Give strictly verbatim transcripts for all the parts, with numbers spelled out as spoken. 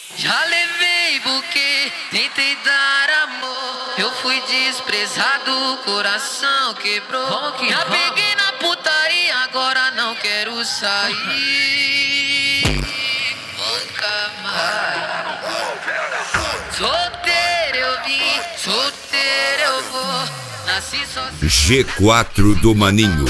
Já levei buquê, tentei dar amor. Eu fui desprezado, coração quebrou. Já peguei na putaria, agora não quero sair. Nunca mais. Solteiro eu vim, solteiro eu vou. Nasci sozinho. G quatro do Maninho.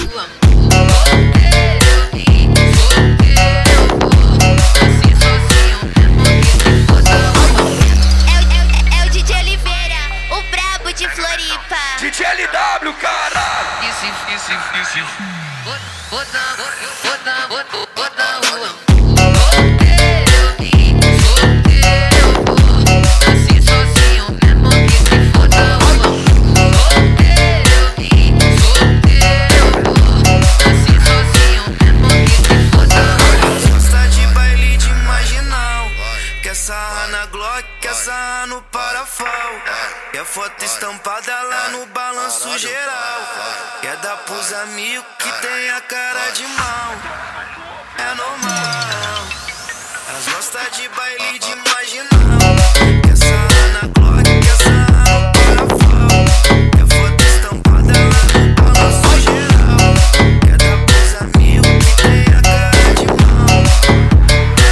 De Floripa. D J L W, caralho! Esse, esse, esse. Vou, vou dar, vou, vou dar, vou, vou dar rua. Solteiro eu vim, solteiro eu vou. Nasci sozinho, mesmo que se foda rua. Solteiro eu vim, solteiro eu vou. Nasci sozinho, mesmo que se foda rua. Gosta de baile de marginal. Quer sarrar na Glock, quer sarrar no parafal. Quer foto estampada lá no balanço geral. Quer dar pros amigos que tem a cara de mal. É normal. Elas gostam de baile de marginal. Quer sarrar na Glock, quer sarrar no parafal. Quer foto estampada lá no balanço geral. Quer dar pros amigos que tem a cara de mal. É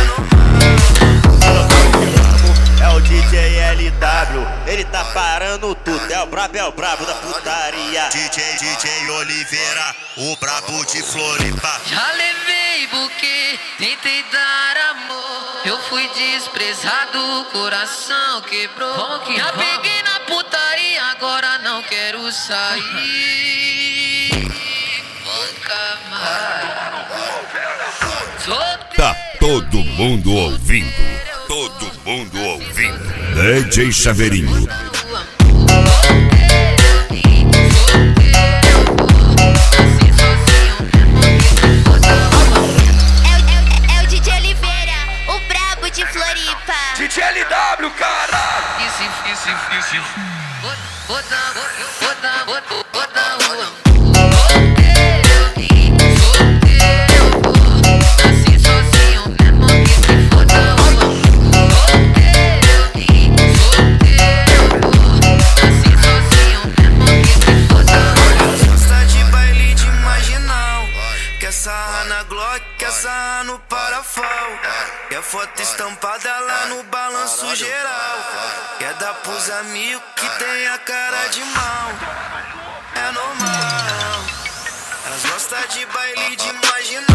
normal. É o D J L W, ele tá parando tudo, é o brabo, é o brabo da putaria. D J, D J Oliveira, o brabo de Floripa. Já levei buquê, tentei dar amor. Eu fui desprezado, coração quebrou. Já peguei na putaria, agora não quero sair. Nunca mais. Tá todo mundo ouvindo. Todo mundo ouvindo. D J Chaveirinho. É o D J Oliveira, o brabo de Floripa. D J L W, caralho! Esse, esse, esse. Vou, vou dar, vou, vou dar, vou, vou dar rua. Solteiro eu vim, solteiro eu vou. Nasci sozinho, mesmo que se foda rua. Solteiro eu vim, solteiro eu vou. Nasci sozinho, mesmo que se foda rua. Gosta de baile de marginal. Quer sarrar na Glock, quer sarrar no parafal. Quer foto estampada lá no balanço geral. Quer dar pros amigos que tem a cara de mal. É normal. Elas gostam de baile de marginal.